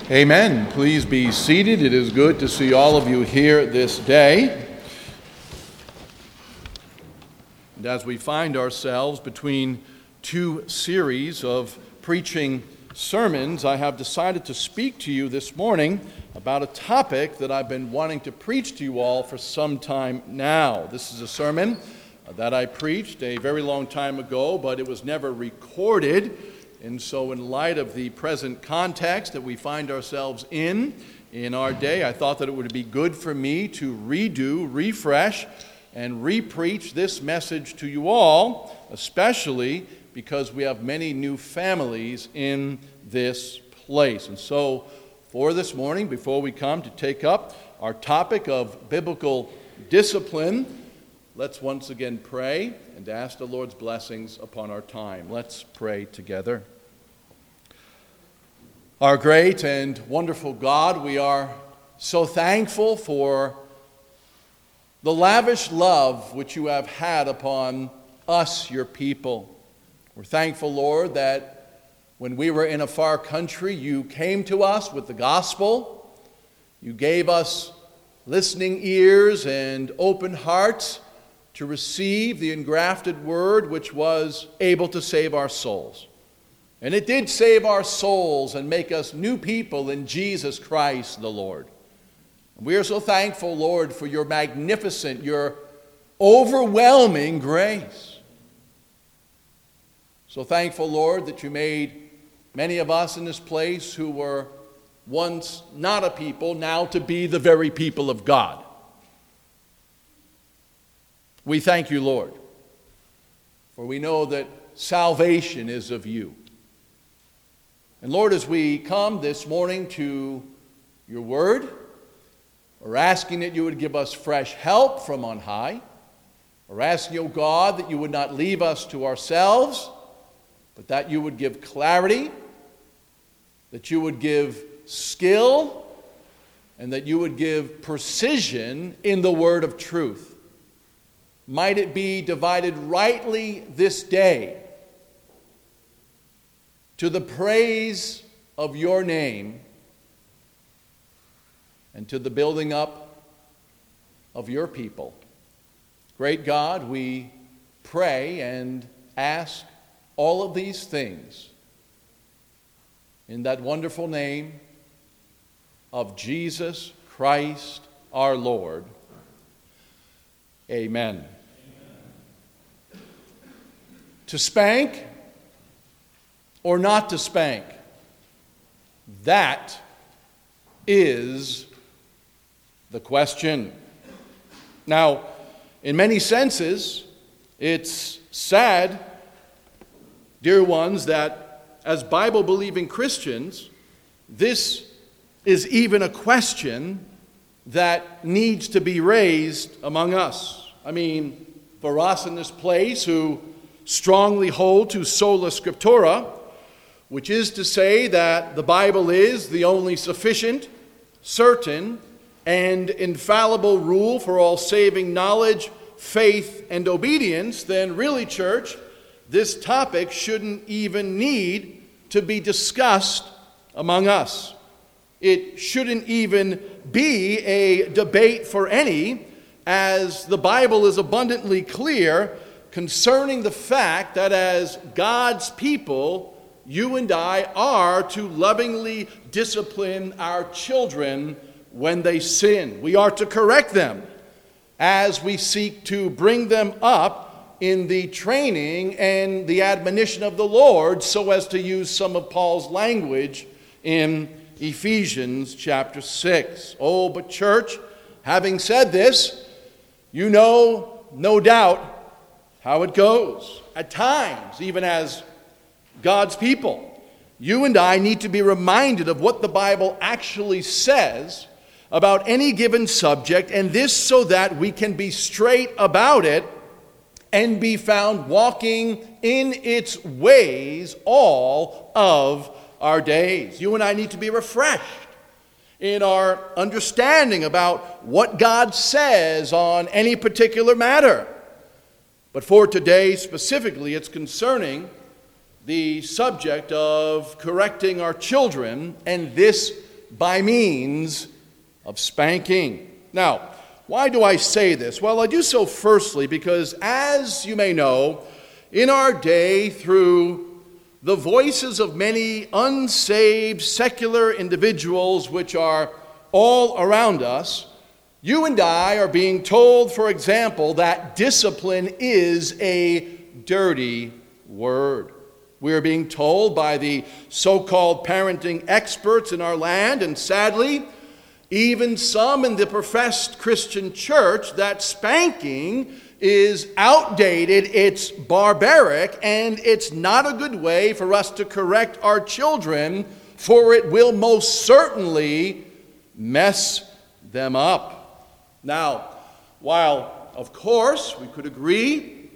Amen. Please be seated. It is good to see all of you here this day. And as we find ourselves between two series of preaching sermons, I have decided to speak to you this morning about a topic that I've been wanting to preach to you all for some time now. This is a sermon that I preached a very long time ago, but it was never recorded. And so in light of the present context that we find ourselves in our day, I thought that it would be good for me to redo, refresh, and re-preach this message to you all, especially because we have many new families in this place. And so for this morning, before we come to take up our topic of biblical discipline, let's once again pray and ask the Lord's blessings upon our time. Let's pray together. Our great and wonderful God, we are so thankful for the lavish love which you have had upon us, your people. We're thankful, Lord, that when we were in a far country, you came to us with the gospel. You gave us listening ears and open hearts to receive the engrafted word which was able to save our souls. And it did save our souls and make us new people in Jesus Christ the Lord. And we are so thankful, Lord, for your magnificent, your overwhelming grace. So thankful, Lord, that you made many of us in this place who were once not a people, now to be the very people of God. We thank you, Lord, for we know that salvation is of you. And Lord, as we come this morning to your word, we're asking that you would give us fresh help from on high. We're asking, O God, that you would not leave us to ourselves, but that you would give clarity, that you would give skill, and that you would give precision in the word of truth. Might it be divided rightly this day to the praise of your name and to the building up of your people. Great God, we pray and ask all of these things in that wonderful name of Jesus Christ our Lord. Amen. To spank or not to spank? That is the question. Now, in many senses, it's sad, dear ones, that as Bible-believing Christians, this is even a question that needs to be raised among us. I mean, for us in this place who strongly hold to sola scriptura, which is to say that the Bible is the only sufficient, certain, and infallible rule for all saving knowledge, faith, and obedience, then really, church, this topic shouldn't even need to be discussed among us. It shouldn't even be a debate for any, as the Bible is abundantly clear concerning the fact that as God's people, you and I are to lovingly discipline our children when they sin. We are to correct them as we seek to bring them up in the training and the admonition of the Lord, so as to use some of Paul's language in Ephesians chapter 6. Oh, but church, having said this, you know, no doubt, how it goes. At times, even as God's people, you and I need to be reminded of what the Bible actually says about any given subject, and this so that we can be straight about it and be found walking in its ways all of our days. You and I need to be refreshed in our understanding about what God says on any particular matter. But for today specifically, it's concerning the subject of correcting our children, and this by means of spanking. Now, why do I say this? Well, I do so firstly because, as you may know, in our day, through the voices of many unsaved secular individuals which are all around us, you and I are being told, for example, that discipline is a dirty word. We are being told by the so-called parenting experts in our land, and sadly, even some in the professed Christian church, that spanking is outdated, it's barbaric, and it's not a good way for us to correct our children, for it will most certainly mess them up. Now, while, of course, we could agree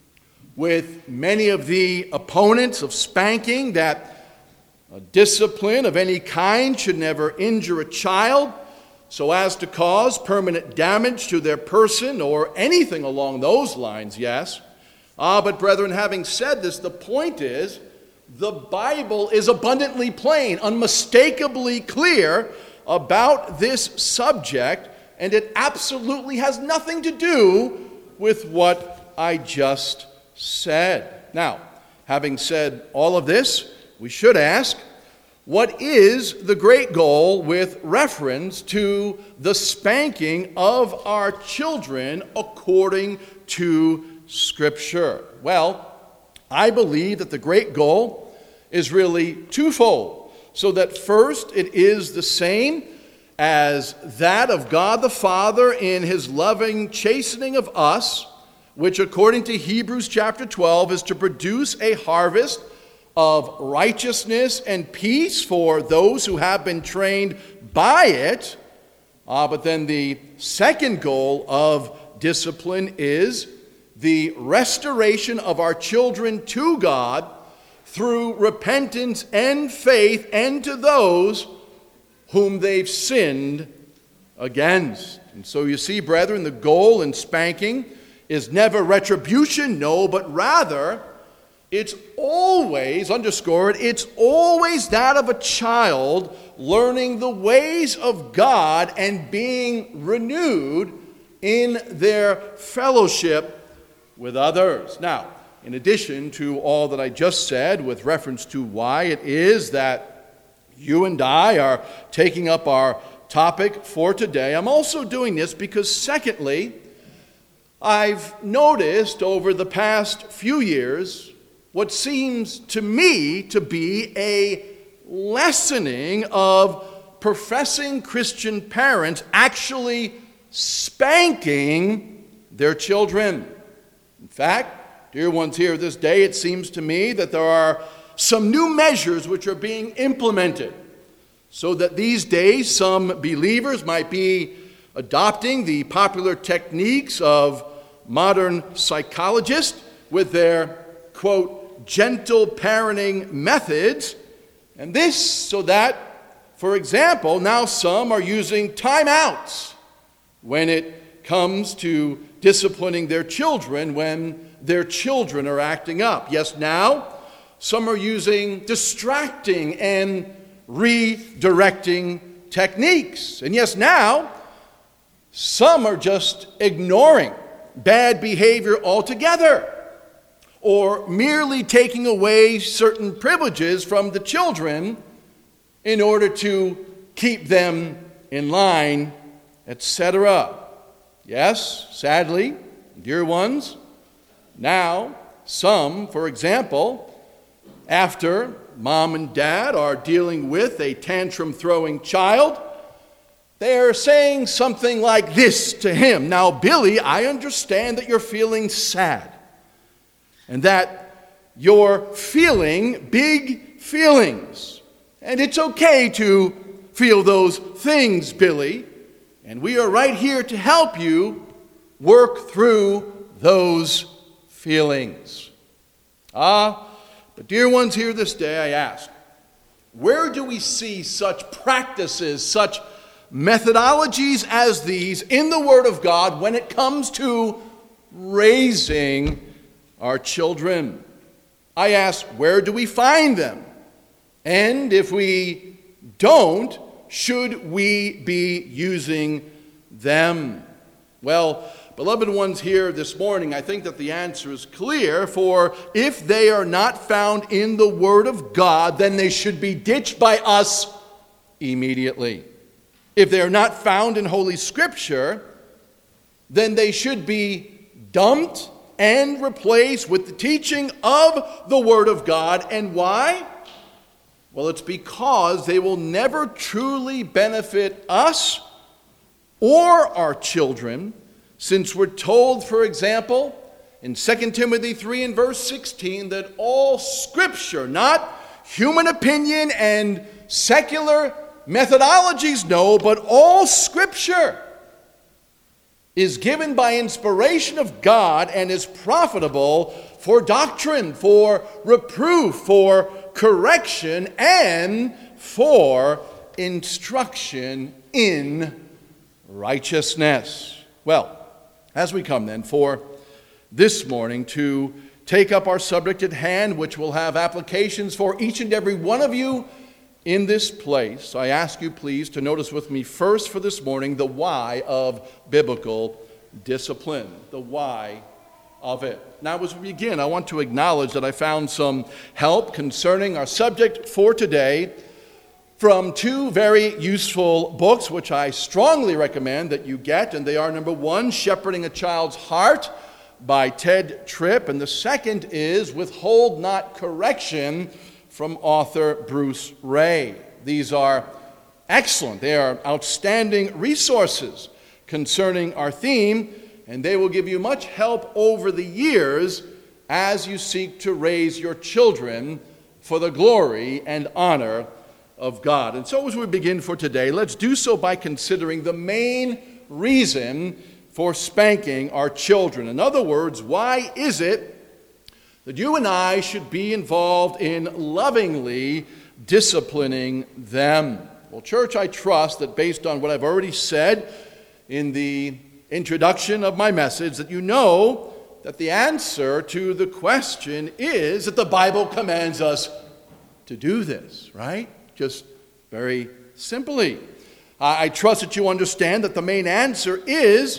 with many of the opponents of spanking that a discipline of any kind should never injure a child so as to cause permanent damage to their person or anything along those lines, yes. But brethren, having said this, the point is, the Bible is abundantly plain, unmistakably clear about this subject, and it absolutely has nothing to do with what I just said. Now, having said all of this, we should ask, what is the great goal with reference to the spanking of our children according to Scripture? Well, I believe that the great goal is really twofold. So that first, it is the same as that of God the Father in his loving chastening of us, which according to Hebrews chapter 12 is to produce a harvest of righteousness and peace for those who have been trained by it. But then the second goal of discipline is the restoration of our children to God through repentance and faith, and to those whom they've sinned against. And so you see, brethren, the goal in spanking is never retribution, no, but rather it's always, underscore it, it's always that of a child learning the ways of God and being renewed in their fellowship with others. Now, in addition to all that I just said with reference to why it is that you and I are taking up our topic for today, I'm also doing this because, secondly, I've noticed over the past few years what seems to me to be a lessening of professing Christian parents actually spanking their children. In fact, dear ones here this day, it seems to me that there are some new measures which are being implemented so that these days some believers might be adopting the popular techniques of modern psychologists with their, quote, gentle parenting methods. And this so that, for example, now some are using timeouts when it comes to disciplining their children when their children are acting up. Yes, now some are using distracting and redirecting techniques. And yes, now some are just ignoring bad behavior altogether, or merely taking away certain privileges from the children in order to keep them in line, etc. Yes, sadly, dear ones, now some, for example, after mom and dad are dealing with a tantrum-throwing child, they're saying something like this to him. Now, Billy, I understand that you're feeling sad and that you're feeling big feelings. And it's okay to feel those things, Billy. And we are right here to help you work through those feelings. But dear ones here this day, I ask, where do we see such practices, such methodologies as these in the Word of God when it comes to raising our children? I ask, where do we find them? And if we don't, should we be using them? Well, beloved ones here this morning, I think that the answer is clear, for if they are not found in the Word of God, then they should be ditched by us immediately. If they are not found in Holy Scripture, then they should be dumped and replaced with the teaching of the Word of God. And why? Well, it's because they will never truly benefit us or our children, since we're told, for example, in 2 Timothy 3 and verse 16, that all Scripture, not human opinion and secular methodologies, no, but all Scripture is given by inspiration of God and is profitable for doctrine, for reproof, for correction, and for instruction in righteousness. Well, as we come then for this morning to take up our subject at hand, which will have applications for each and every one of you in this place, I ask you please to notice with me first for this morning the why of biblical discipline. The why of it. Now, as we begin, I want to acknowledge that I found some help concerning our subject for today from two very useful books, which I strongly recommend that you get, and they are, number one, Shepherding a Child's Heart by Ted Tripp, and the second is Withhold Not Correction from author Bruce Ray. These are excellent. They are outstanding resources concerning our theme, and they will give you much help over the years as you seek to raise your children for the glory and honor of God. And so as we begin for today, let's do so by considering the main reason for spanking our children. In other words, why is it that you and I should be involved in lovingly disciplining them? Well, church, I trust that based on what I've already said in the introduction of my message, that you know that the answer to the question is that the Bible commands us to do this, right? Just very simply. I trust that you understand that the main answer is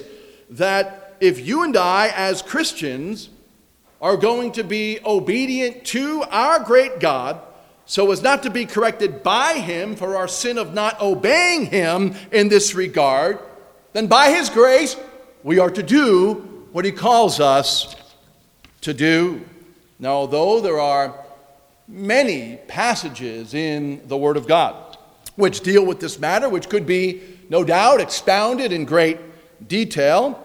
that if you and I as Christians are going to be obedient to our great God so as not to be corrected by Him for our sin of not obeying Him in this regard, then by His grace we are to do what He calls us to do. Now, although there are many passages in the Word of God which deal with this matter, which could be, no doubt, expounded in great detail,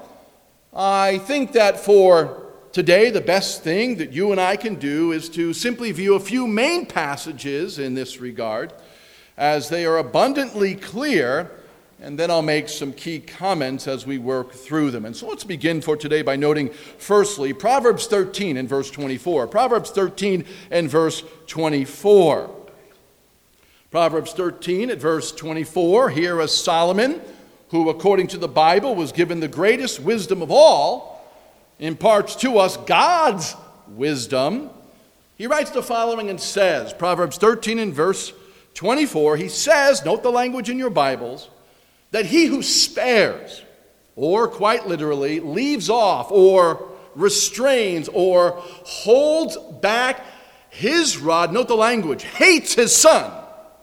I think that for today the best thing that you and I can do is to simply view a few main passages in this regard, as they are abundantly clear, and then I'll make some key comments as we work through them. And so let's begin for today by noting, firstly, Proverbs 13 and verse 24. Proverbs 13 and verse 24. Proverbs 13 at verse 24, here is Solomon, who according to the Bible was given the greatest wisdom of all, imparts to us God's wisdom. He writes the following and says, Proverbs 13 and verse 24, he says, note the language in your Bibles, that he who spares, or quite literally, leaves off, or restrains, or holds back his rod, note the language, hates his son.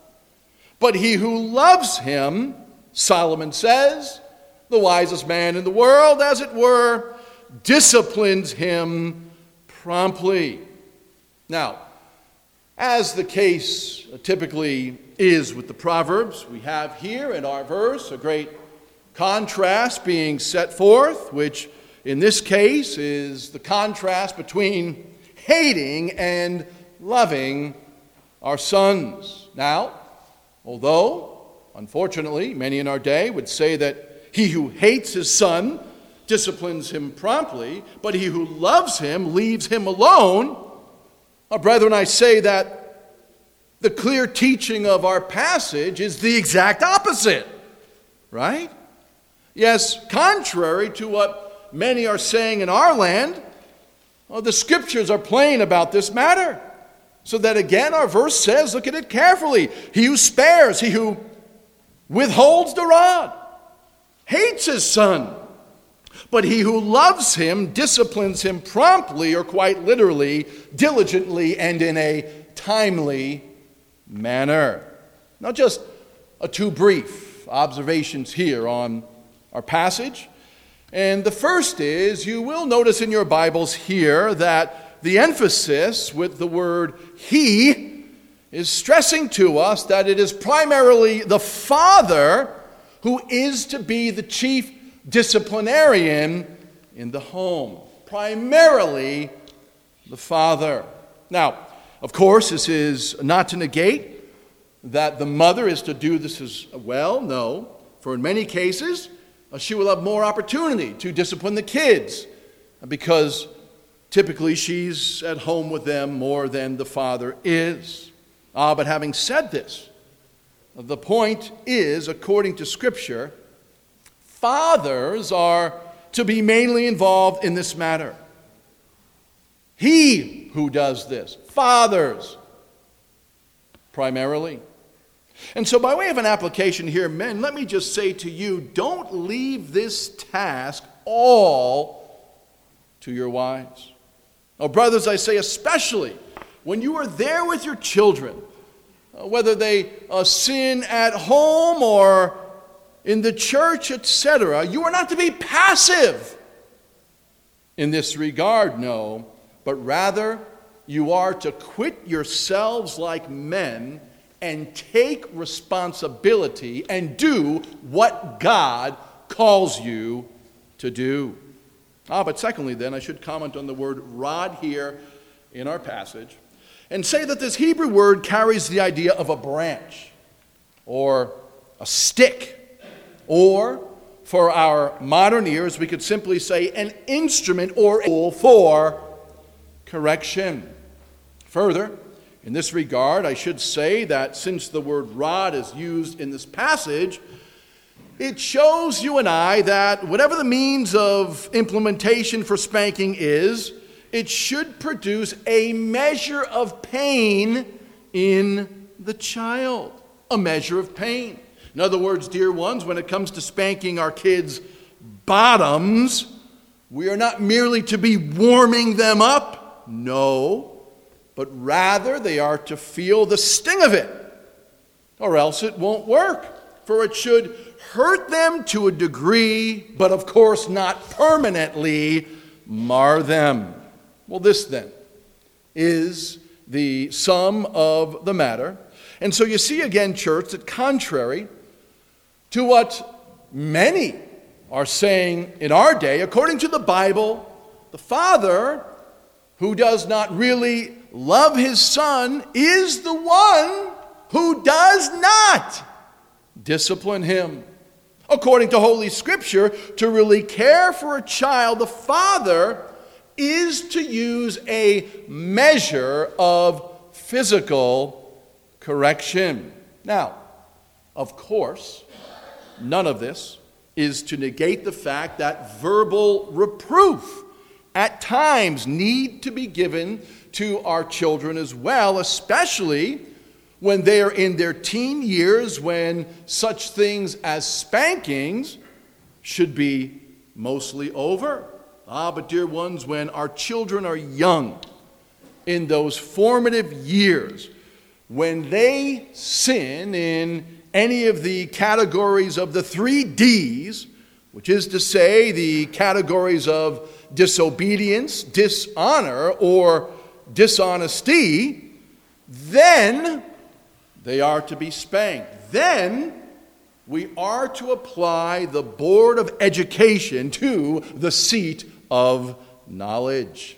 But he who loves him, Solomon says, the wisest man in the world, as it were, disciplines him promptly. Now, as the case typically is with the Proverbs, we have here in our verse a great contrast being set forth, which in this case is the contrast between hating and loving our sons. Now, although, unfortunately, many in our day would say that he who hates his son disciplines him promptly, but he who loves him leaves him alone, brethren, I say that the clear teaching of our passage is the exact opposite, right? Yes, contrary to what many are saying in our land, the Scriptures are plain about this matter. So that again, our verse says, look at it carefully, he who spares, he who withholds the rod, hates his son. But he who loves him disciplines him promptly, or quite literally, diligently, and in a timely manner. Now, just two brief observations here on our passage. And the first is, you will notice in your Bibles here that the emphasis with the word he is stressing to us that it is primarily the father who is to be the chief disciplinarian in the home. Primarily the father. Now, of course, this is not to negate that the mother is to do this as well. No, for in many cases, she will have more opportunity to discipline the kids because typically she's at home with them more than the father is. But having said this, the point is, according to Scripture, fathers are to be mainly involved in this matter. He who does this, fathers, primarily. And so by way of an application here, men, let me just say to you, don't leave this task all to your wives. Oh, brothers, I say especially when you are there with your children, whether they sin at home or in the church, etc., you are not to be passive in this regard, no, but rather you are to quit yourselves like men and take responsibility and do what God calls you to do. But secondly, then, I should comment on the word rod here in our passage and say that this Hebrew word carries the idea of a branch or a stick, or for our modern ears, we could simply say an instrument or a tool for correction. Further, in this regard, I should say that since the word rod is used in this passage, it shows you and I that whatever the means of implementation for spanking is, it should produce a measure of pain in the child. A measure of pain. In other words, dear ones, when it comes to spanking our kids' bottoms, we are not merely to be warming them up. No. But rather they are to feel the sting of it, or else it won't work. For it should hurt them to a degree, but of course not permanently mar them. Well, this then is the sum of the matter. And so you see again, church, that contrary to what many are saying in our day, according to the Bible, the father who does not really love his son is the one who does not discipline him. According to Holy Scripture, to really care for a child, the father is to use a measure of physical correction. Now, of course, none of this is to negate the fact that verbal reproof at times need to be given to our children as well, especially when they are in their teen years, when such things as spankings should be mostly over. But dear ones, when our children are young, in those formative years, when they sin in any of the categories of the 3 Ds, which is to say the categories of disobedience, dishonor, or dishonesty, then they are to be spanked. Then we are to apply the Board of Education to the seat of knowledge.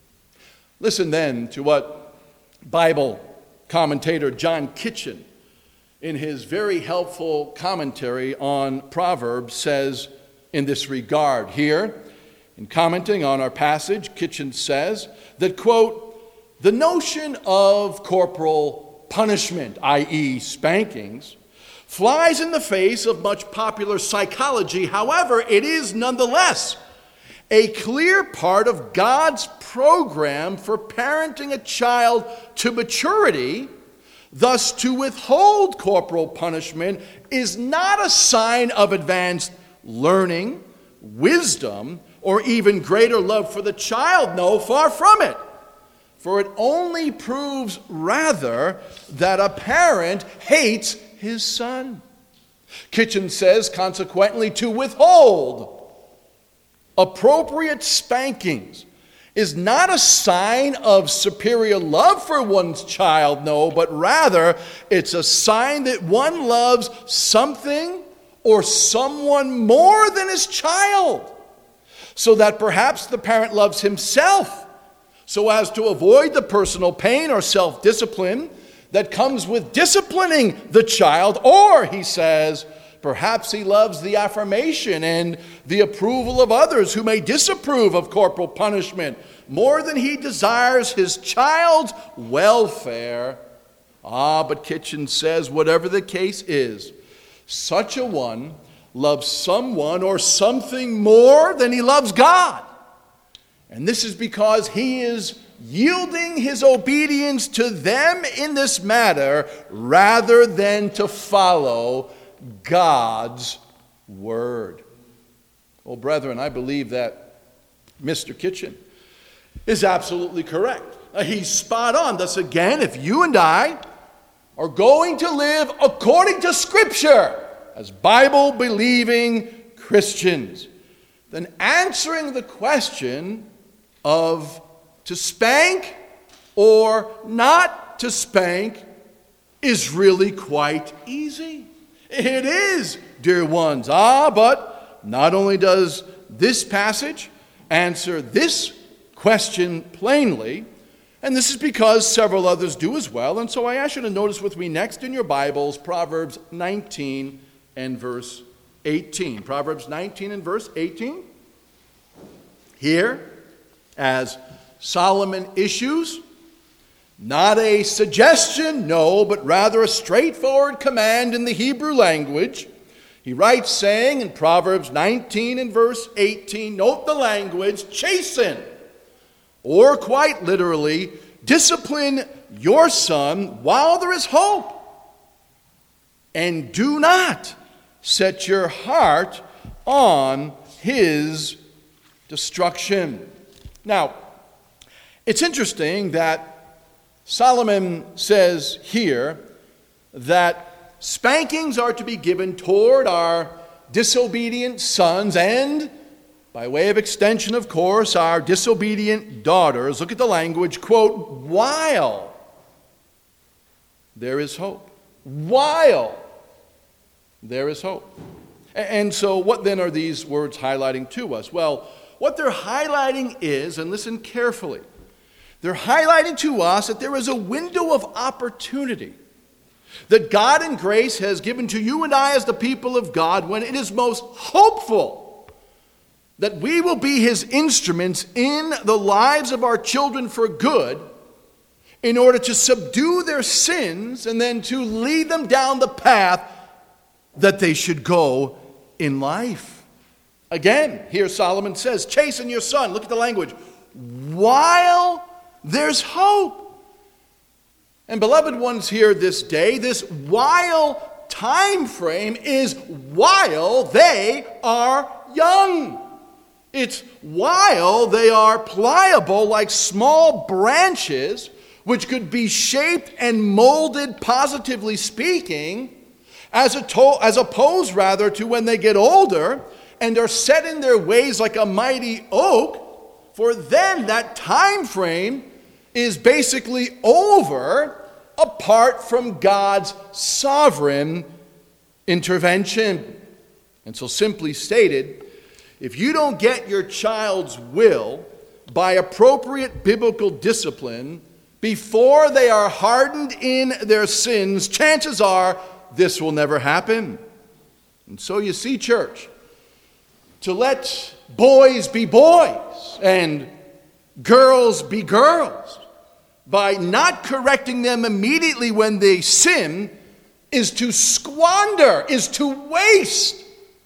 Listen then to what Bible commentator John Kitchen, in his very helpful commentary on Proverbs, says in this regard. Here, in commenting on our passage, Kitchen says that, quote, the notion of corporal punishment, i.e. spankings, flies in the face of much popular psychology. However, it is nonetheless a clear part of God's program for parenting a child to maturity, Thus, to withhold corporal punishment is not a sign of advanced learning, wisdom, or even greater love for the child. No, far from it. For it only proves rather that a parent hates his son. Kitchen says, consequently, to withhold appropriate spankings is not a sign of superior love for one's child, no, but rather it's a sign that one loves something or someone more than his child, so that perhaps the parent loves himself so as to avoid the personal pain or self-discipline that comes with disciplining the child, or, he says, perhaps he loves the affirmation and the approval of others who may disapprove of corporal punishment more than he desires his child's welfare. But Kitchen says, whatever the case is, such a one loves someone or something more than he loves God. And this is because he is yielding his obedience to them in this matter rather than to follow God's word. Well, brethren, I believe that Mr. Kitchen is absolutely correct. He's spot on. Thus, again, if you and I are going to live according to Scripture as Bible-believing Christians, then answering the question of to spank or not to spank is really quite easy. It is, dear ones. But not only does this passage answer this question plainly, and this is because several others do as well. And so I ask you to notice with me next in your Bibles, Proverbs 19 and verse 18. Proverbs 19 and verse 18. Here, as Solomon issues, not a suggestion, no, but rather a straightforward command in the Hebrew language. He writes, saying in Proverbs 19 and verse 18, note the language, chasten, or quite literally, discipline your son while there is hope, and do not set your heart on his destruction. Now, it's interesting that Solomon says here that spankings are to be given toward our disobedient sons and, by way of extension, of course, our disobedient daughters. Look at the language, quote, while there is hope. While there is hope. And so what then are these words highlighting to us? Well, what they're highlighting is, and listen carefully, they're highlighting to us that there is a window of opportunity that God in grace has given to you and I as the people of God when it is most hopeful that we will be his instruments in the lives of our children for good in order to subdue their sins and then to lead them down the path that they should go in life. Again, here Solomon says, chasten your son. Look at the language. While there's hope. And beloved ones here this day, this while time frame is while they are young. It's while they are pliable like small branches which could be shaped and molded, positively speaking, as opposed rather to when they get older and are set in their ways like a mighty oak, for then that time frame is basically over apart from God's sovereign intervention. And so simply stated, if you don't get your child's will by appropriate biblical discipline before they are hardened in their sins, chances are this will never happen. And so you see, church, to let boys be boys and girls be girls by not correcting them immediately when they sin is to squander, is to waste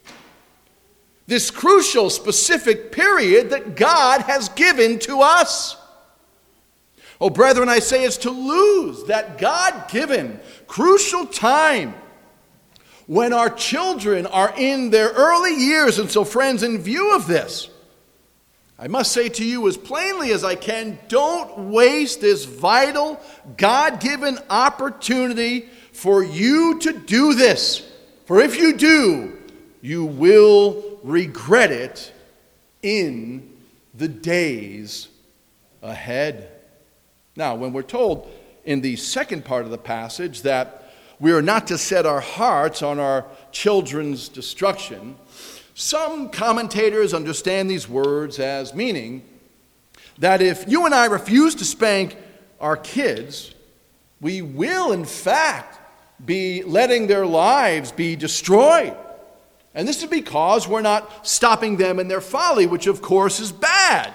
this crucial, specific period that God has given to us. Oh, brethren, I say it's to lose that God-given, crucial time when our children are in their early years. And so, friends, in view of this, I must say to you as plainly as I can, don't waste this vital, God-given opportunity for you to do this. For if you do, you will regret it in the days ahead. Now, when we're told in the second part of the passage that we are not to set our hearts on our children's destruction, some commentators understand these words as meaning that if you and I refuse to spank our kids, we will in fact be letting their lives be destroyed. And this is because we're not stopping them in their folly, which of course is bad.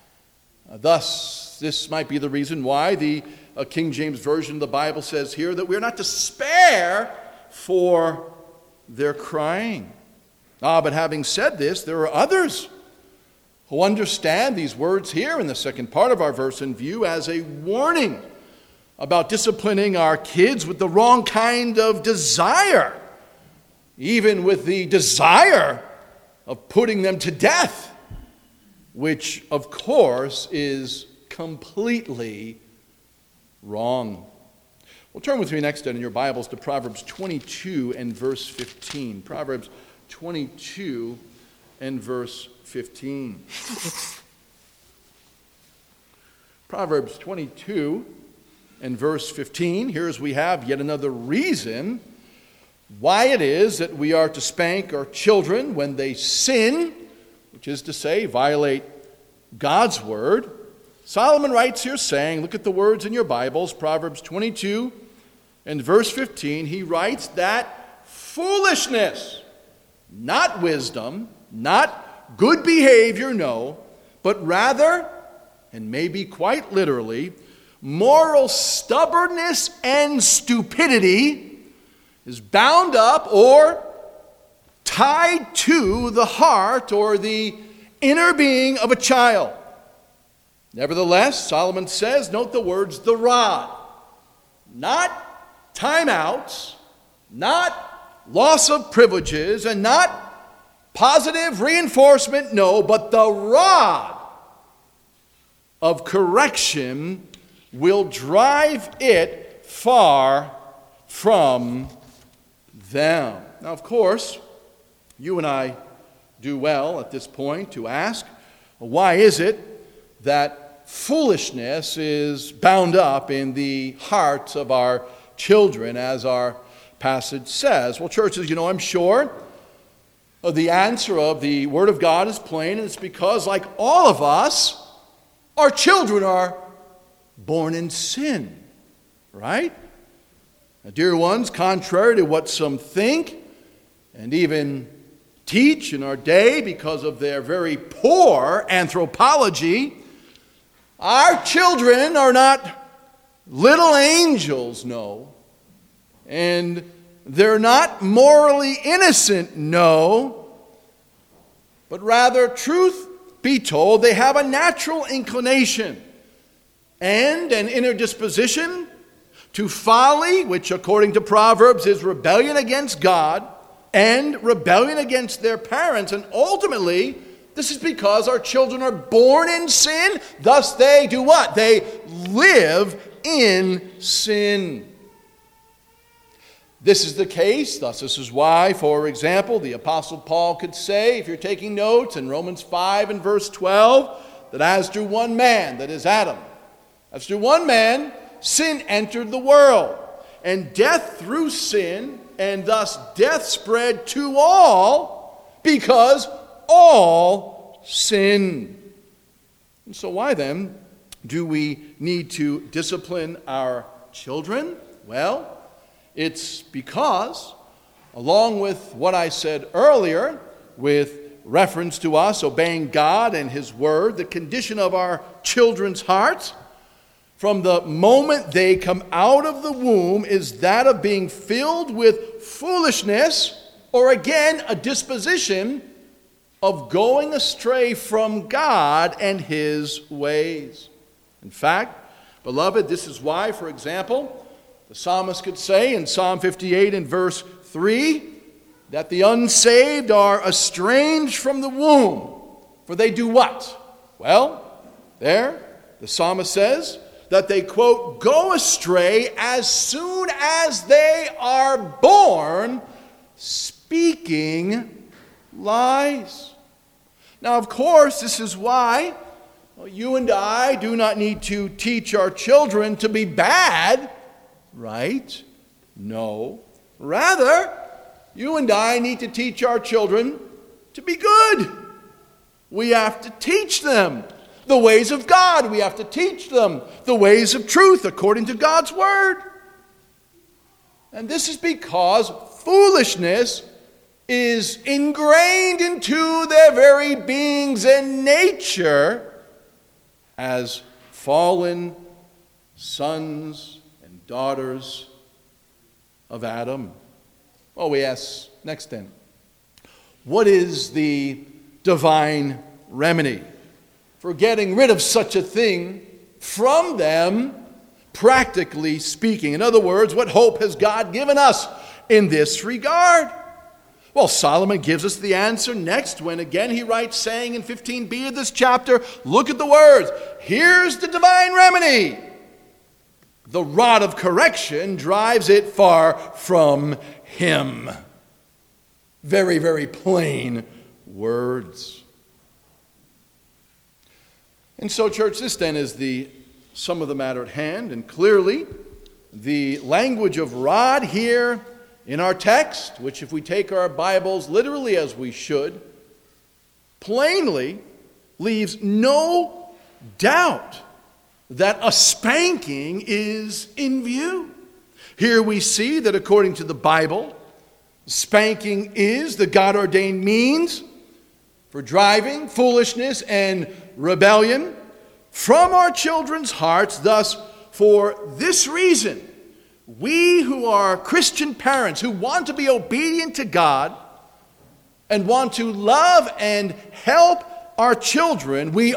Thus, this might be the reason why the King James Version of the Bible says here that we're not to spare for their crying. But having said this, there are others who understand these words here in the second part of our verse in view as a warning about disciplining our kids with the wrong kind of desire, even with the desire of putting them to death, which of course is completely wrong. Well, turn with me next then in your Bibles to Proverbs 22 and verse 15. Proverbs 22 and verse 15. Proverbs 22 and verse 15. Here's we have yet another reason why it is that we are to spank our children when they sin, which is to say, violate God's word. Solomon writes here saying, look at the words in your Bibles, Proverbs 22 and verse 15. He writes that foolishness, not wisdom, not good behavior, no, but rather, and maybe quite literally, moral stubbornness and stupidity is bound up or tied to the heart or the inner being of a child. Nevertheless, Solomon says, note the words, the rod. Not timeouts, not loss of privileges, and not positive reinforcement, no, but the rod of correction will drive it far from them. Now, of course, you and I do well at this point to ask, well, why is it that foolishness is bound up in the hearts of our children, as our passage says? Well, churches, I'm sure the answer of the Word of God is plain, and it's because, like all of us, our children are born in sin, right? Now, dear ones, contrary to what some think and even teach in our day because of their very poor anthropology, our children are not little angels, no. And they're not morally innocent, no. But rather, truth be told, they have a natural inclination and an inner disposition to folly, which according to Proverbs is rebellion against God and rebellion against their parents. And ultimately, this is because our children are born in sin, thus they do what? They live in sin. This is the case, thus this is why, for example, the Apostle Paul could say, if you're taking notes, in Romans 5 and verse 12, that as through one man, that is Adam, as through one man, sin entered the world, and death through sin, and thus death spread to all, because all sin. And so why then do we need to discipline our children? Well, it's because, along with what I said earlier, with reference to us obeying God and His Word, the condition of our children's hearts from the moment they come out of the womb is that of being filled with foolishness, or again, a disposition of going astray from God and His ways. In fact, Beloved, this is why, for example, the psalmist could say in Psalm 58 and verse 3 that the unsaved are estranged from the womb. For they do what? Well, there, the psalmist says that they, quote, go astray as soon as they are born, speaking lies. Now, of course, this is why you and I do not need to teach our children to be bad, right? No. Rather, you and I need to teach our children to be good. We have to teach them the ways of God. We have to teach them the ways of truth according to God's word. And this is because foolishness is ingrained into their very beings and nature as fallen sons and daughters of Adam. Oh, we ask next then, what is the divine remedy for getting rid of such a thing from them, practically speaking? In other words, what hope has God given us in this regard? Well, Solomon gives us the answer next when again he writes, saying in 15b of this chapter, look at the words, here's the divine remedy. The rod of correction drives it far from him. Very, very plain words. And so, church, this then is the sum of the matter at hand. And clearly, the language of rod here in our text, which if we take our Bibles literally as we should, plainly leaves no doubt that a spanking is in view. Here we see that according to the Bible, spanking is the God-ordained means for driving foolishness and rebellion from our children's hearts. Thus, for this reason, we who are Christian parents who want to be obedient to God and want to love and help our children, we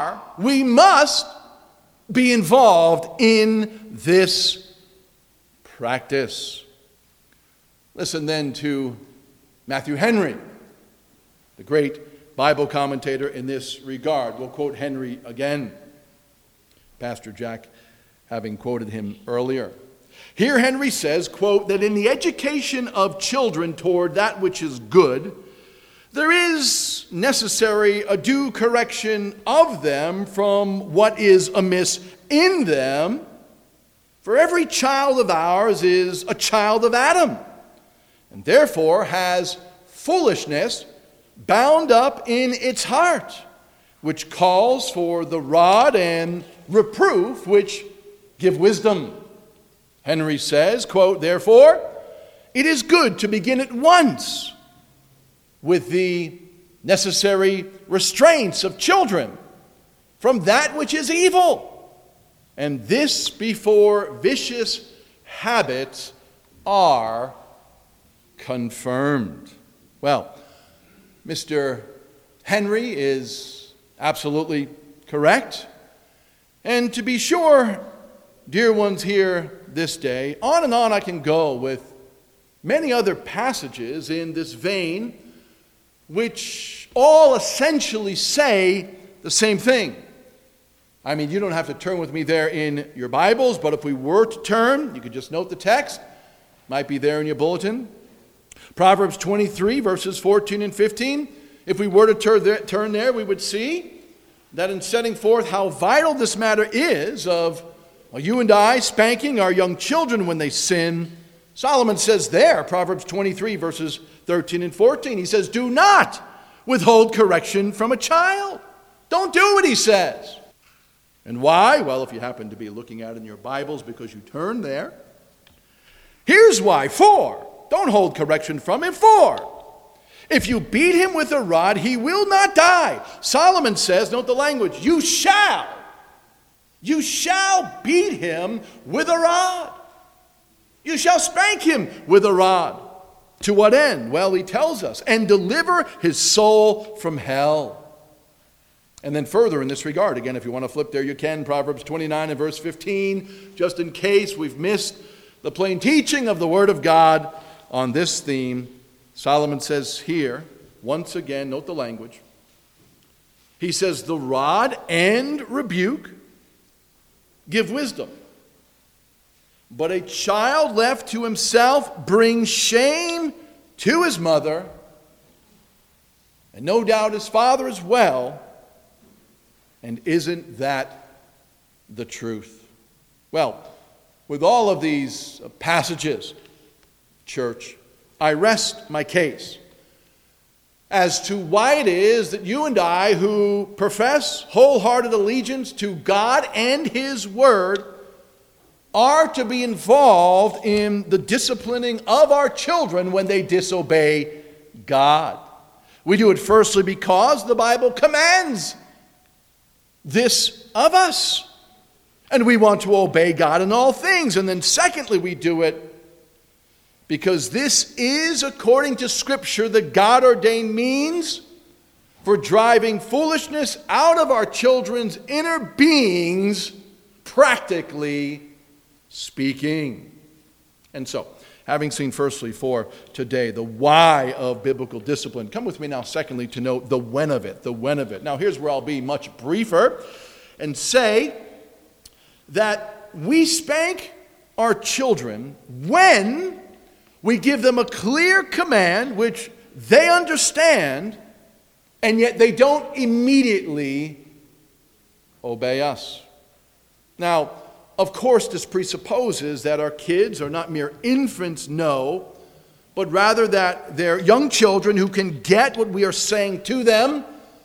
must be involved in this practice. Listen then to Matthew Henry, the great Bible commentator in this regard. We'll quote Henry again, Pastor Jack having quoted him earlier. Here Henry says, quote, that in the education of children toward that which is good, there is necessary a due correction of them from what is amiss in them. For every child of ours is a child of Adam, and therefore has foolishness bound up in its heart, which calls for the rod and reproof which give wisdom. Henry says, quote, therefore, it is good to begin at once with the necessary restraints of children from that which is evil, and this before vicious habits are confirmed. Well, Mr. Henry is absolutely correct. And to be sure, dear ones here this day, on and on I can go with many other passages in this vein which all essentially say the same thing. I mean, you don't have to turn with me there in your Bibles, but if we were to turn, you could just note the text. Might be there in your bulletin. Proverbs 23, verses 14 and 15. If we were to turn there, we would see that in setting forth how vital this matter is of you and I spanking our young children when they sin, Solomon says there, Proverbs 23, verses 13 and 14, he says, do not withhold correction from a child. Don't do it, he says. And why? Well, if you happen to be looking at it in your Bibles because you turned there, here's why. For, don't hold correction from him. For, if you beat him with a rod, he will not die. Solomon says, note the language, you shall beat him with a rod. You shall spank him with a rod. To what end? Well, he tells us, and deliver his soul from hell. And then further in this regard, again, if you want to flip there, you can. Proverbs 29 and verse 15, just in case we've missed the plain teaching of the Word of God on this theme. Solomon says here, once again, note the language. He says, the rod and rebuke give wisdom, but a child left to himself brings shame to his mother, and no doubt his father as well. And isn't that the truth? Well, with all of these passages, church, I rest my case as to why it is that you and I, who profess wholehearted allegiance to God and His Word, are to be involved in the disciplining of our children when they disobey God. We do it firstly because the Bible commands this of us, and we want to obey God in all things. And then secondly, we do it because this is, according to Scripture, the God-ordained means for driving foolishness out of our children's inner beings, practically speaking. And so, having seen firstly for today the why of biblical discipline, come with me now secondly to note the when of it, the when of it. Now here's where I'll be much briefer and say that we spank our children when we give them a clear command which they understand, and yet they don't immediately obey us. Now, of course, this presupposes that our kids are not mere infants, no, but rather that they're young children who can get what we are saying to them,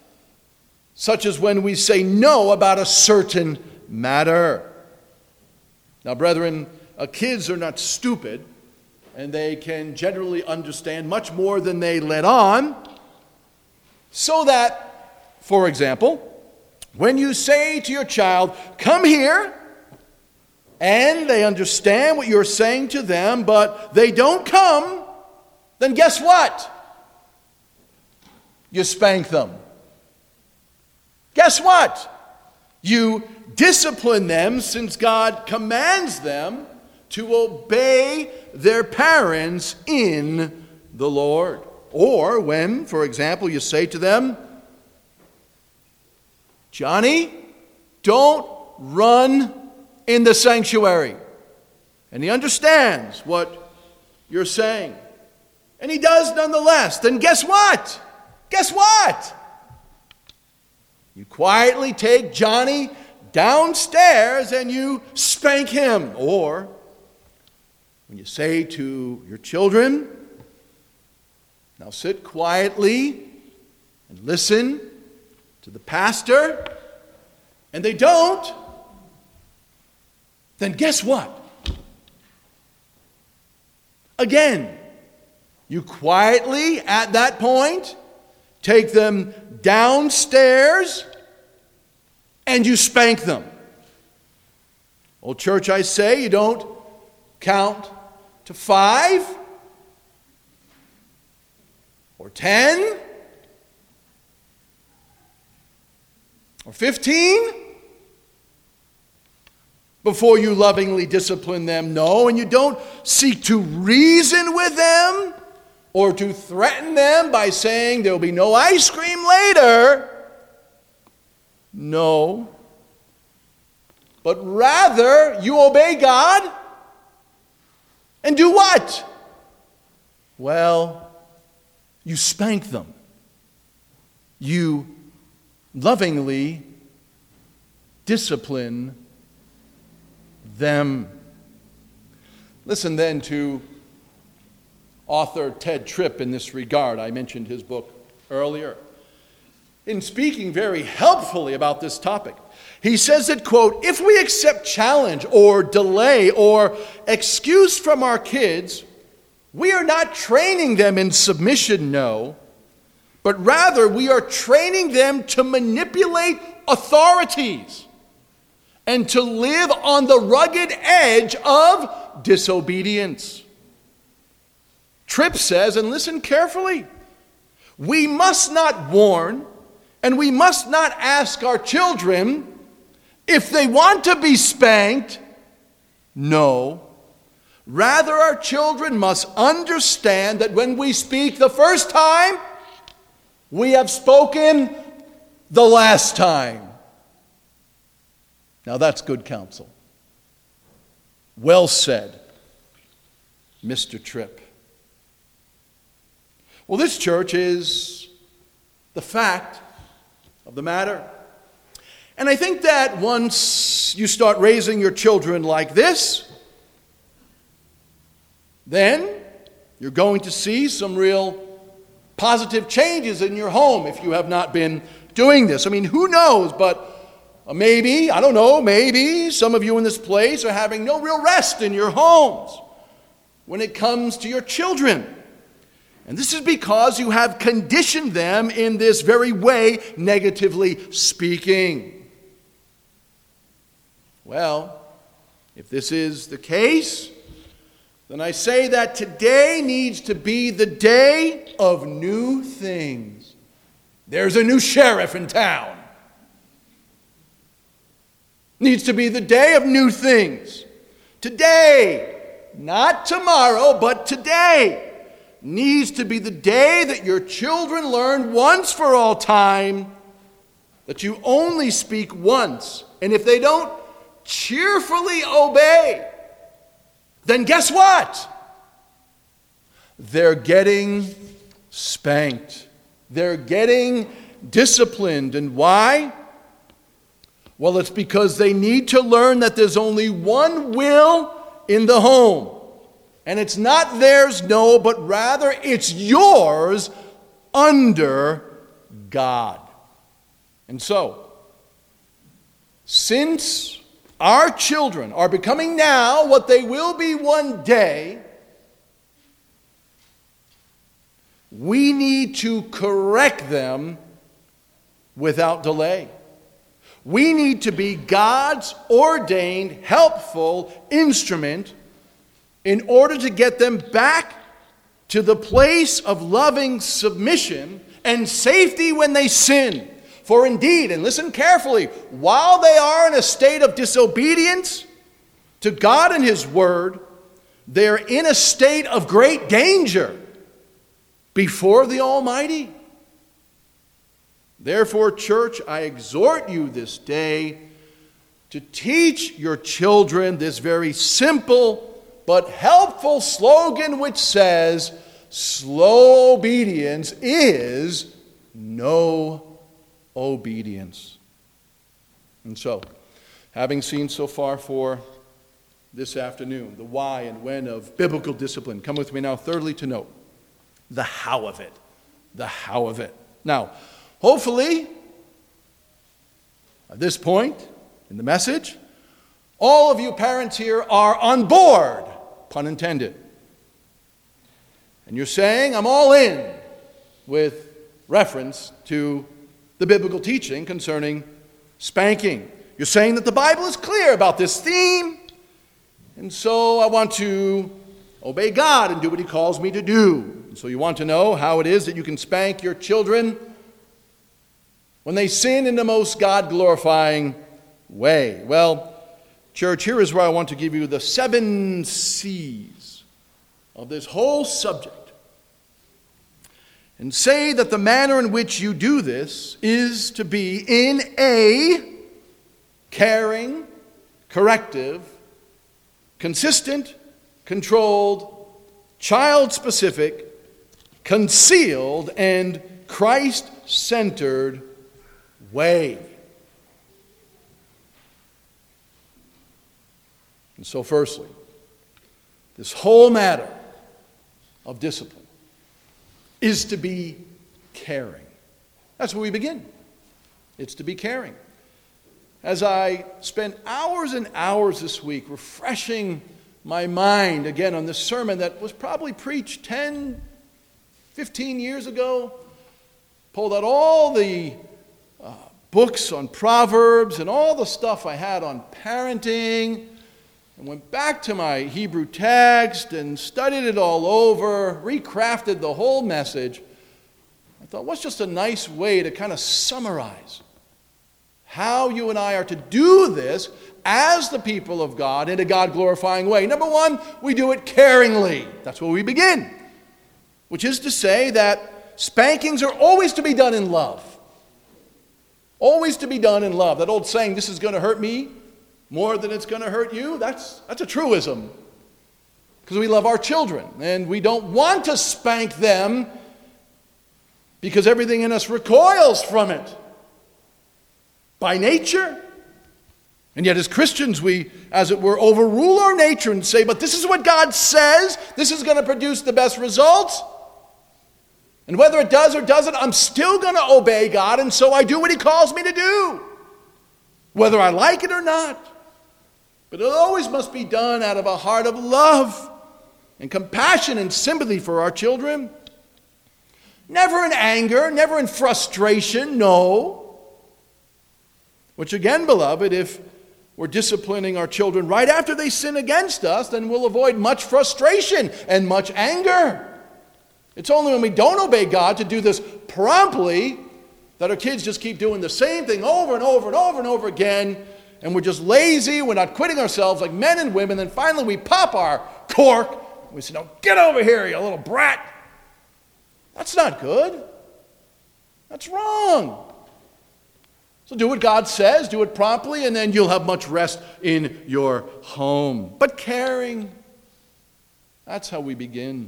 such as when we say no about a certain matter. Now, brethren, kids are not stupid, and they can generally understand much more than they let on, so that, for example, when you say to your child, "Come here," and they understand what you're saying to them, but they don't come, then guess what? You spank them. Guess what? You discipline them, since God commands them to obey their parents in the Lord. Or when, for example, you say to them, "Johnny, don't run in the sanctuary." And he understands what you're saying, and he does nonetheless. Then guess what? Guess what? You quietly take Johnny downstairs and you spank him. Or when you say to your children, "Now sit quietly and listen to the pastor," and they don't, then guess what? Again, you quietly, at that point, take them downstairs and you spank them. Oh, church, I say, you don't count to 5 or 10 or 15 before you lovingly discipline them. No, and you don't seek to reason with them or to threaten them by saying there will be no ice cream later. No. But rather, you obey God and do what? Well, you spank them. You lovingly discipline them. Listen then to author Ted Tripp in this regard. I mentioned his book earlier. In speaking very helpfully about this topic, he says that, quote, "If we accept challenge or delay or excuse from our kids, we are not training them in submission, no, but rather we are training them to manipulate authorities and to live on the rugged edge of disobedience." Tripp says, and listen carefully, "We must not warn And we must not ask our children if they want to be spanked. No. Rather, our children must understand that when we speak the first time, we have spoken the last time. Now that's good counsel. Well said, Mr. Tripp. Well, this church is the fact of the matter. And I think that once you start raising your children like this, then you're going to see some real positive changes in your home if you have not been doing this. I mean, who knows, but maybe, I don't know, maybe some of you in this place are having no real rest in your homes when it comes to your children. And this is because you have conditioned them in this very way, negatively speaking. Well, if this is the case, then I say that today needs to be the day of new things. There's a new sheriff in town. Needs to be the day of new things. Today, not tomorrow, but today, needs to be the day that your children learn once for all time that you only speak once. And if they don't cheerfully obey, then guess what? They're getting spanked. They're getting disciplined. And why? Well, it's because they need to learn that there's only one will in the home. And it's not theirs, no, but rather it's yours under God. And so, since our children are becoming now what they will be one day, we need to correct them without delay. We need to be God's ordained, helpful instrument in order to get them back to the place of loving submission and safety when they sin. For indeed, and listen carefully, while they are in a state of disobedience to God and His Word, they're in a state of great danger before the Almighty. Therefore, church, I exhort you this day to teach your children this very simple but helpful slogan which says, slow obedience is no obedience. And so, having seen so far for this afternoon the why and when of biblical discipline, come with me now thirdly to note the how of it. The how of it. Now, hopefully, at this point in the message, all of you parents here are on board, pun intended. And you're saying, I'm all in with reference to the biblical teaching concerning spanking. You're saying that the Bible is clear about this theme, and so I want to obey God and do what He calls me to do. And so you want to know how it is that you can spank your children when they sin in the most God-glorifying way. Well, church, here is where I want to give you the 7 C's of this whole subject and say that the manner in which you do this is to be in a caring, corrective, consistent, controlled, child-specific, concealed, and Christ-centered way. And so firstly, this whole matter of discipline is to be caring. That's where we begin. It's to be caring. As I spent hours and hours this week refreshing my mind again on this sermon that was probably preached 10, 15 years ago, pulled out all the books on Proverbs and all the stuff I had on parenting, and went back to my Hebrew text and studied it all over, recrafted the whole message. I thought, what's just a nice way to kind of summarize how you and I are to do this as the people of God in a God-glorifying way? Number one, we do it caringly. That's where we begin. Which is to say that spankings are always to be done in love. Always to be done in love. That old saying, this is going to hurt me more than it's going to hurt you, that's a truism. Because we love our children, and we don't want to spank them because everything in us recoils from it by nature. And yet as Christians, we, as it were, overrule our nature and say, but this is what God says, this is going to produce the best results. And whether it does or doesn't, I'm still going to obey God, and so I do what He calls me to do, whether I like it or not. But it always must be done out of a heart of love and compassion and sympathy for our children. Never in anger, never in frustration, no. Which again, beloved, if we're disciplining our children right after they sin against us, then we'll avoid much frustration and much anger. It's only when we don't obey God to do this promptly that our kids just keep doing the same thing over and over and over and over again, and we're just lazy, we're not quitting ourselves like men and women, and finally we pop our cork, and we say, no, get over here, you little brat. That's not good. That's wrong. So do what God says, do it promptly, and then you'll have much rest in your home. But caring, that's how we begin.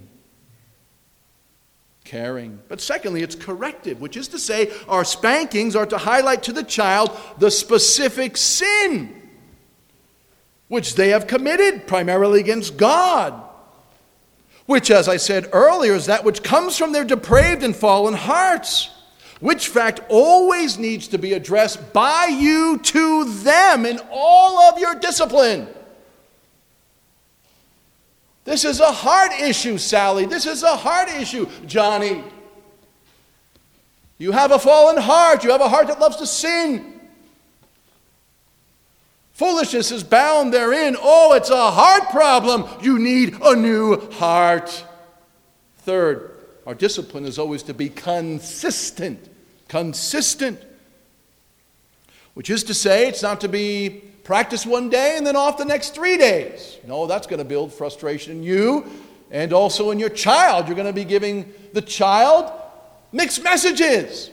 Caring. But secondly, it's corrective, which is to say our spankings are to highlight to the child the specific sin which they have committed, primarily against God, which, as I said earlier, is that which comes from their depraved and fallen hearts, which fact always needs to be addressed by you to them in all of your discipline. This is a heart issue, Sally. This is a heart issue, Johnny. You have a fallen heart. You have a heart that loves to sin. Foolishness is bound therein. Oh, it's a heart problem. You need a new heart. Third, our discipline is always to be consistent. Consistent. Which is to say, it's not to be practice one day and then off the next 3 days. No, that's going to build frustration in you and also in your child. You're going to be giving the child mixed messages.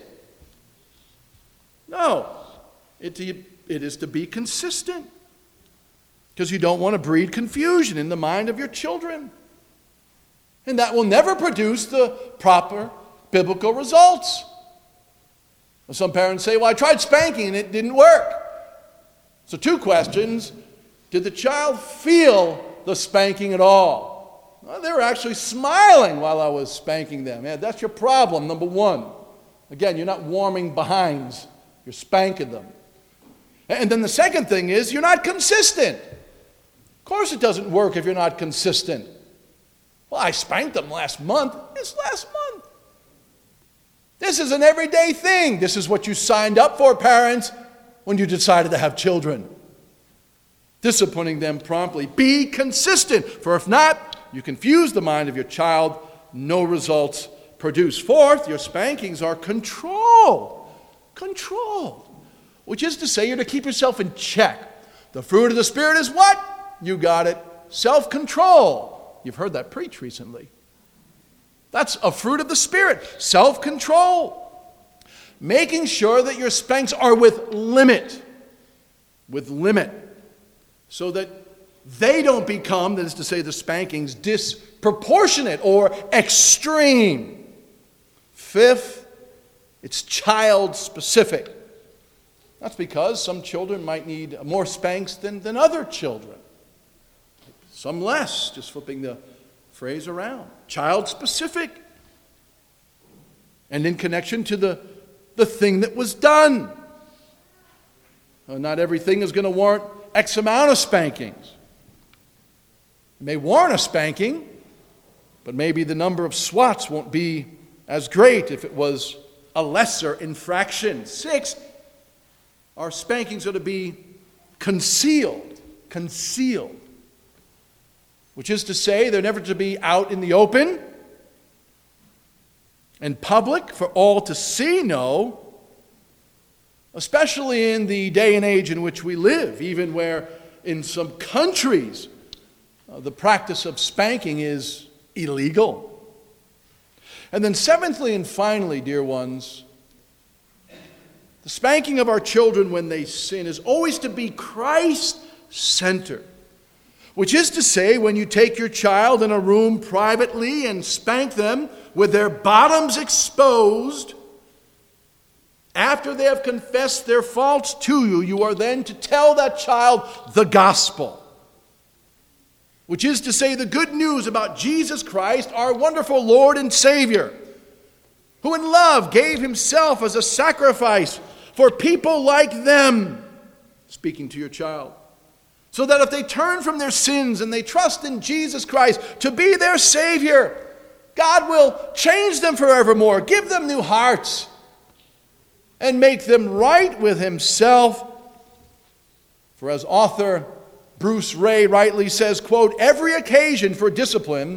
No, it is to be consistent, because you don't want to breed confusion in the mind of your children. And that will never produce the proper biblical results. Some parents say, well, I tried spanking and it didn't work. So 2 questions. Did the child feel the spanking at all? Well, they were actually smiling while I was spanking them. Yeah, that's your problem, number 1. Again, you're not warming behinds. You're spanking them. And then the second thing is, you're not consistent. Of course it doesn't work if you're not consistent. Well, I spanked them last month. It's last month. This is an everyday thing. This is what you signed up for, parents, when you decided to have children. Disciplining them promptly. Be consistent, for if not, you confuse the mind of your child, no results produced. Fourth, your spankings are controlled. Controlled. Which is to say, you're to keep yourself in check. The fruit of the Spirit is what? You got it. Self-control. You've heard that preached recently. That's a fruit of the Spirit. Self-control. Making sure that your spanks are with limit. With limit. So that they don't become, that is to say the spankings, disproportionate or extreme. Fifth, it's child-specific. That's because some children might need more spanks than other children. Some less, just flipping the phrase around. Child-specific. And in connection to the thing that was done. Not everything is going to warrant X amount of spankings. It may warrant a spanking, but maybe the number of swats won't be as great if it was a lesser infraction. 6, our spankings are to be concealed. Concealed. Which is to say, they're never to be out in the open. and public for all to see? No. Especially in the day and age in which we live, even where in some countries the practice of spanking is illegal. And then seventhly and finally, dear ones, the spanking of our children when they sin is always to be Christ-centered. Which is to say, when you take your child in a room privately and spank them with their bottoms exposed, after they have confessed their faults to you, you are then to tell that child the gospel. Which is to say, the good news about Jesus Christ, our wonderful Lord and Savior, who in love gave himself as a sacrifice for people like them, speaking to your child. So that if they turn from their sins and they trust in Jesus Christ to be their Savior, God will change them forevermore, give them new hearts, and make them right with himself. For as author Bruce Ray rightly says, quote, every occasion for discipline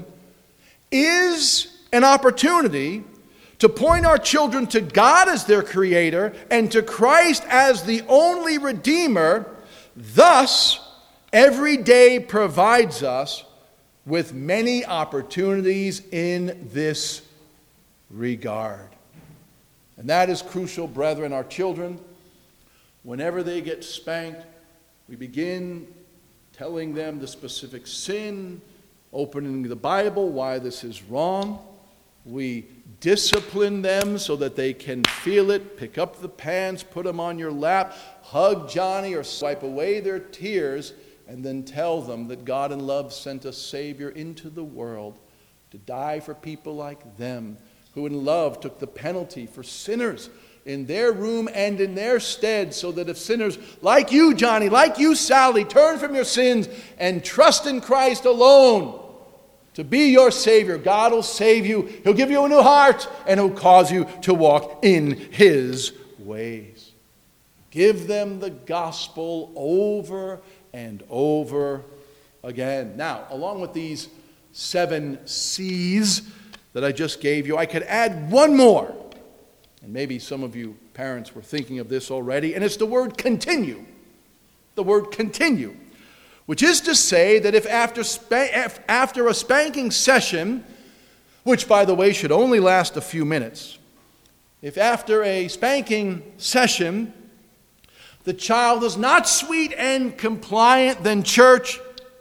is an opportunity to point our children to God as their Creator and to Christ as the only Redeemer. Thus, every day provides us with many opportunities in this regard. And that is crucial, brethren. Our children, whenever they get spanked, we begin telling them the specific sin, opening the Bible, why this is wrong. We discipline them so that they can feel it. Pick up the pants, put them on your lap, hug Johnny or wipe away their tears, and then tell them that God in love sent a Savior into the world to die for people like them, who in love took the penalty for sinners in their room and in their stead, so that if sinners like you, Johnny, like you, Sally, turn from your sins and trust in Christ alone to be your Savior, God will save you. He'll give you a new heart, and he'll cause you to walk in his ways. Give them the gospel over and over again. Now, along with these 7 C's that I just gave you, I could add one more. And maybe some of you parents were thinking of this already, and it's the word continue. The word continue. Which is to say that if after a spanking session, which by the way should only last a few minutes, if after a spanking session the child is not sweet and compliant, then church,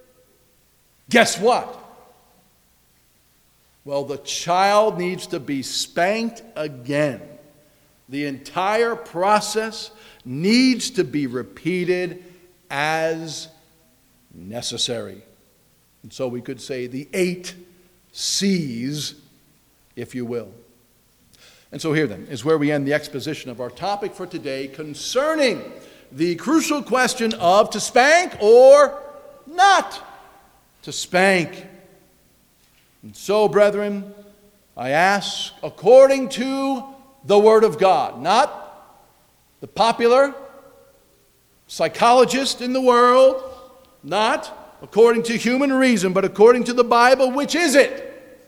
guess what? Well, the child needs to be spanked again. The entire process needs to be repeated as necessary. And so we could say the 8 C's, if you will. And so here then is where we end the exposition of our topic for today concerning the crucial question of to spank or not to spank. And so, brethren, I ask according to the Word of God, not the popular psychologist in the world, not according to human reason, but according to the Bible. Which is it?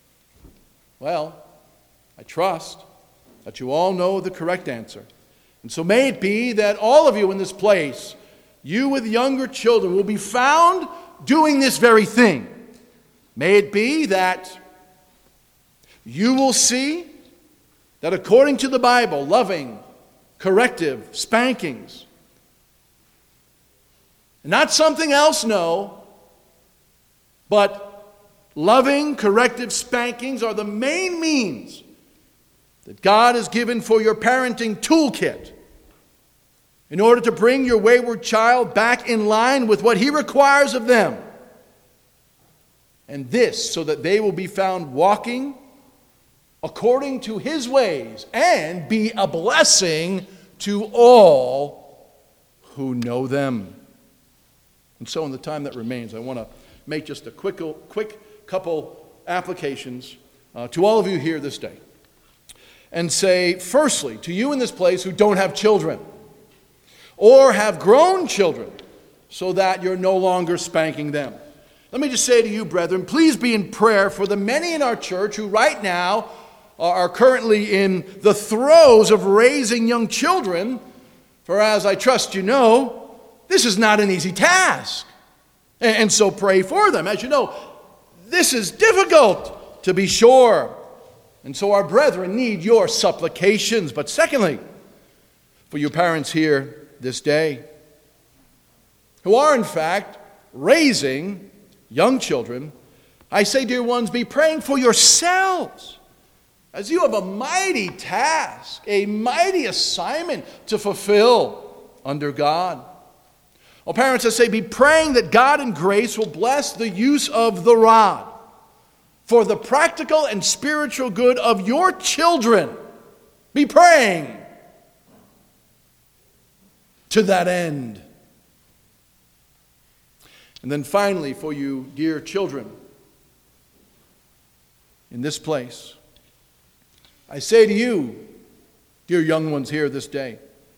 Well, I trust that you all know the correct answer. And so may it be that all of you in this place, you with younger children, will be found doing this very thing. May it be that you will see that according to the Bible, loving, corrective spankings, not something else, no, but loving, corrective spankings are the main means that God has given for your parenting toolkit in order to bring your wayward child back in line with what he requires of them. And this, so that they will be found walking according to his ways and be a blessing to all who know them. And so in the time that remains, I want to make just a quick couple applications to all of you here this day. And say, firstly, to you in this place who don't have children or have grown children so that you're no longer spanking them. Let me just say to you, brethren, please be in prayer for the many in our church who right now are currently in the throes of raising young children, for as I trust you know, this is not an easy task. And so pray for them. As you know, this is difficult, to be sure. And so our brethren need your supplications. But secondly, for you parents here this day, who are in fact raising young children, I say, dear ones, be praying for yourselves, as you have a mighty task, a mighty assignment to fulfill under God. Well, parents, I say, be praying that God in grace will bless the use of the rod for the practical and spiritual good of your children. Be praying to that end. And then finally, for you, dear children, in this place, I say to you, dear young ones here this day,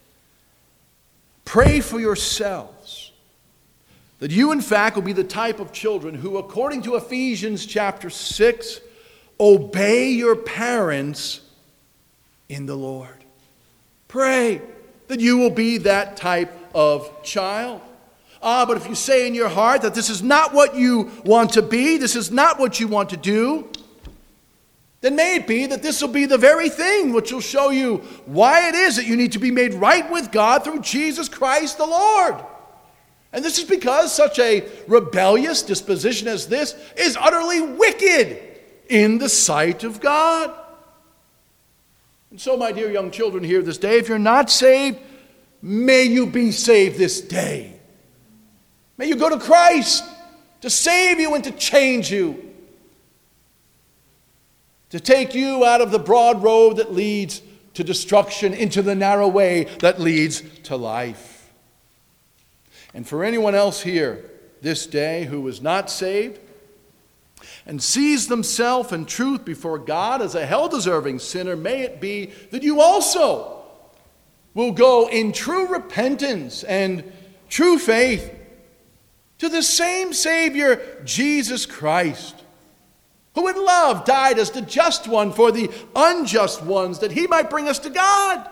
pray for yourselves that you, in fact, will be the type of children who, according to Ephesians chapter 6, obey your parents in the Lord. Pray that you will be that type of child. But if you say in your heart that this is not what you want to be, this is not what you want to do, then may it be that this will be the very thing which will show you why it is that you need to be made right with God through Jesus Christ the Lord. And this is because such a rebellious disposition as this is utterly wicked in the sight of God. And so, my dear young children here this day, if you're not saved, may you be saved this day. May you go to Christ to save you and to change you, to take you out of the broad road that leads to destruction into the narrow way that leads to life. And for anyone else here this day who is not saved and sees themselves in truth before God as a hell-deserving sinner, may it be that you also will go in true repentance and true faith to the same Savior, Jesus Christ, who in love died as the just one for the unjust ones, that he might bring us to God.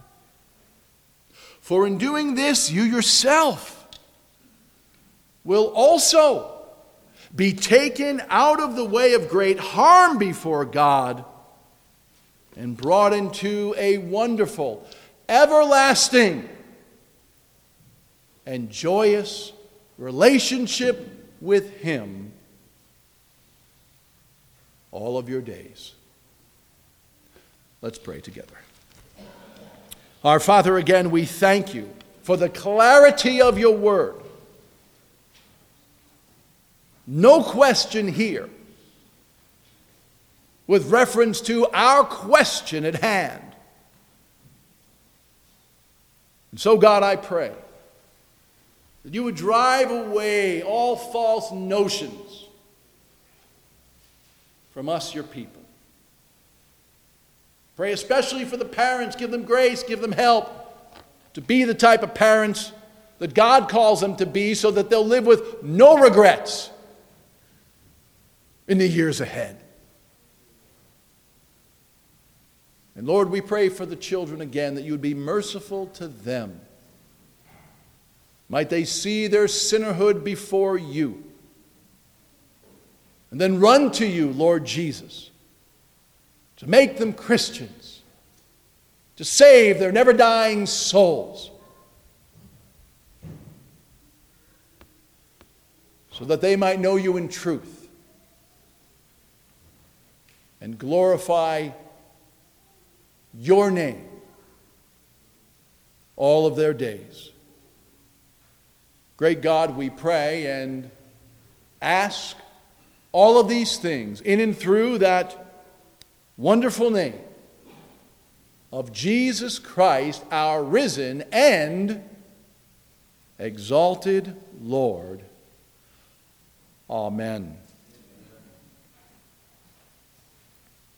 For in doing this, you yourself will also be taken out of the way of great harm before God and brought into a wonderful, everlasting, and joyous relationship with him all of your days. Let's pray together. Our Father, again, we thank you for the clarity of your word. No question here with reference to our question at hand. And so, God, I pray that you would drive away all false notions from us, your people. Pray especially for the parents. Give them grace, give them help to be the type of parents that God calls them to be, so that they'll live with no regrets in the years ahead. And Lord, we pray for the children again, that you would be merciful to them. Might they see their sinnerhood before you, and then run to you, Lord Jesus, to make them Christians, to save their never-dying souls, so that they might know you in truth and glorify your name all of their days. Great God, we pray and ask all of these things in and through that wonderful name of Jesus Christ, our risen and exalted Lord. Amen.